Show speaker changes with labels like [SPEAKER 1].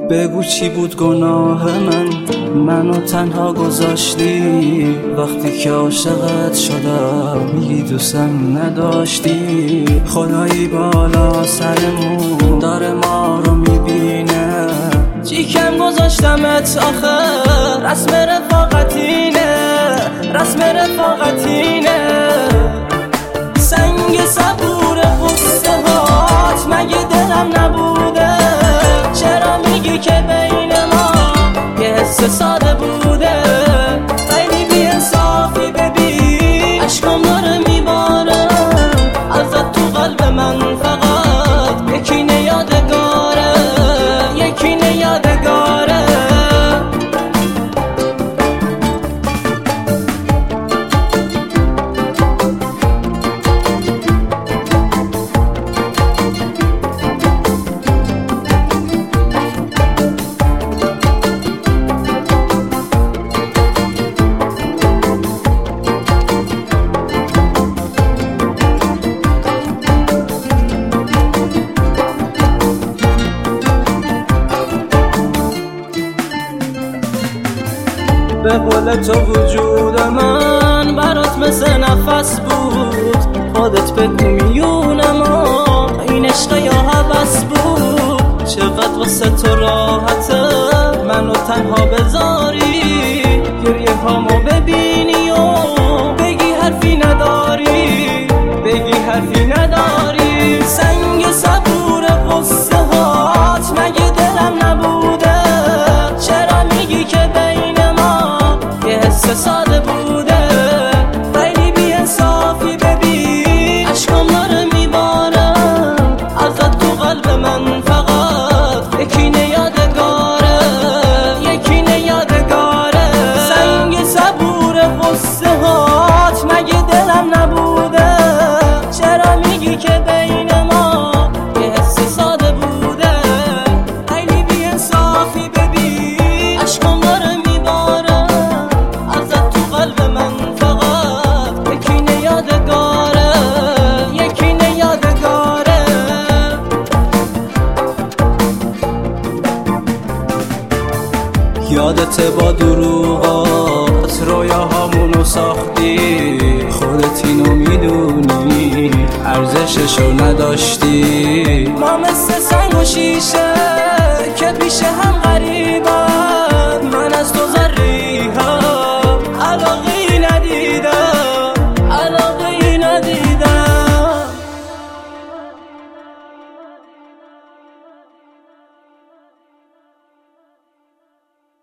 [SPEAKER 1] بگو چی بود گناه منو تنها گذاشتی وقتی که عاشقت شدم میگی دوستم نداشتی. خدایی بالا سرمون داره ما رو میبینه، چی کم گذاشتمت آخه، رسم رفاقتینه، رسم رفاقتینه. سنگ صبور قصه هات مگه دلم نبوده، چرا میگی که بین ما یه حس ساده بوده. خیلی بی انصافی ببین عشقم داره میباره، ازت تو قلب من فقط یکی یادگاره، یکی یادگاره. به قول تو وجود من برات مثل نفس بود، خودت بگو میونه ما این عشق یا هوس بود. چقدر واسه تو راحته منو تنها بذاری، گریه هامو ببینی و بگی حرفی نداری، بگی حرفی نداری. سنگ صبور قصه هات مگه دلم نبوده، چرا میگی که بین ما یه حس ساده بوده. خیلی بی انصافی ببین عشقم داره میباره، ازت تو قلب من فقط یکی یادگاره، یکی یادگاره. سنگ صبور قصه هات مگه دلم نبوده، چرا میگی که بین ما یه حس ساده بوده. خیلی بی انصافی ببین عشقم داره میباره، ازت تو قلب من فقط یکی یادگاره، یکی یادگاره. یادت با دروغات رویاهامونو ساختی، خودت اینو میدونی ارزششو نداشتی. ما مثل سنگ و شیشه که پیش